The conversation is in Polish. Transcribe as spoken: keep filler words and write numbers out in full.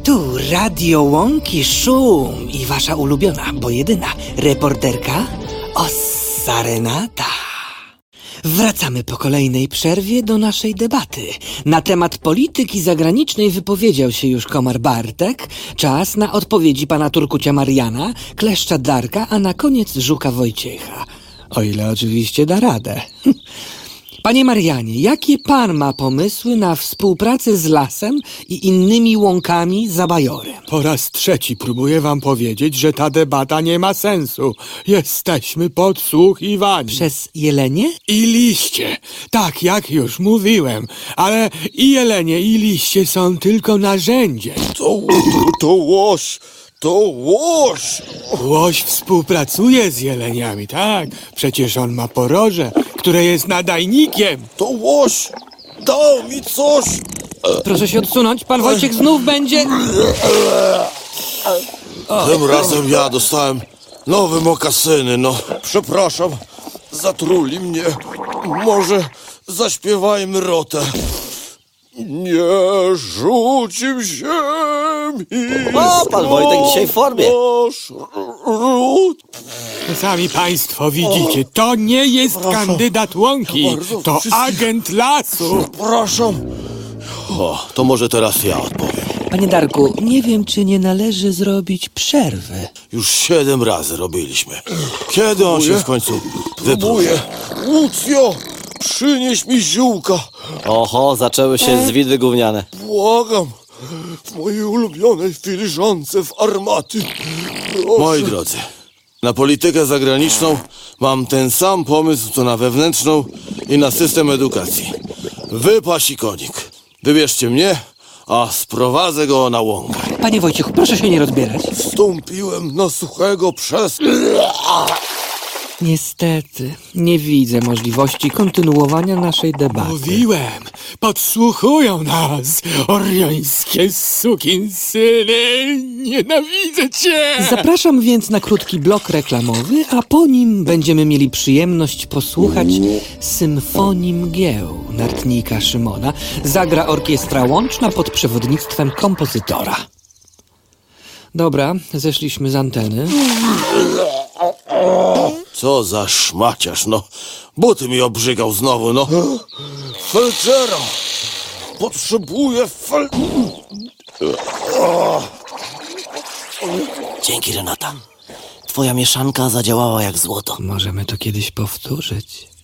Tu Radio Łąki Szum i wasza ulubiona, bo jedyna reporterka Ossa Renata. Wracamy po kolejnej przerwie do naszej debaty. Na temat polityki zagranicznej wypowiedział się już komar Bartek. Czas na odpowiedzi pana Turkucia Mariana, kleszcza Darka, a na koniec żuka Wojciecha. O ile oczywiście da radę. Panie Marianie, jakie pan ma pomysły na współpracę z lasem i innymi łąkami za bajorem? Po raz trzeci próbuję wam powiedzieć, że ta debata nie ma sensu. Jesteśmy podsłuchiwani. Przez jelenie? I liście. Tak, jak już mówiłem. Ale i jelenie, i liście są tylko narzędziem. To, to łoś, to łoś. Łoś współpracuje z jeleniami, tak? Przecież on ma poroże, które jest nadajnikiem. To łoś dał mi coś. Proszę się odsunąć, pan Wojciech znów będzie... Tym razem ja dostałem nowe mokasyny, no. Przepraszam, zatruli mnie. Może zaśpiewajmy rotę. Nie rzucił ziemi. O, pan Wojtek dzisiaj w formie. Ród. Sami państwo widzicie, to nie jest kandydat łąki, Bardzo to wszystkich- agent lasu. Przepraszam. O, to może teraz ja odpowiem. Panie Darku, nie wiem, czy nie należy zrobić przerwy. Już siedem razy robiliśmy. Kiedy on się w końcu wypróbuje? Łucjo, przynieś mi ziółka. Oho, zaczęły się zwidy gówniane. Błagam. W mojej ulubionej filiżance w armaty. Proszę. Moi drodzy, na politykę zagraniczną mam ten sam pomysł, co na wewnętrzną i na system edukacji. Wy, pasikonik, wybierzcie mnie, a sprowadzę go na łąkę. Panie Wojciechu, proszę się nie rozbierać. Wstąpiłem na suchego przez... Niestety, nie widzę możliwości kontynuowania naszej debaty. Mówiłem, podsłuchują nas, oriońskie sukinsyny, nienawidzę cię! Zapraszam więc na krótki blok reklamowy, a po nim będziemy mieli przyjemność posłuchać symfonii mgieł Nartnika Szymona. Zagra orkiestra łączna pod przewodnictwem kompozytora. Dobra, zeszliśmy z anteny. Co za szmaciarz, no. Buty mi obrzygał znowu, no. Felczera. Potrzebuję fel... Dzięki, Renata. Twoja mieszanka zadziałała jak złoto. Możemy to kiedyś powtórzyć.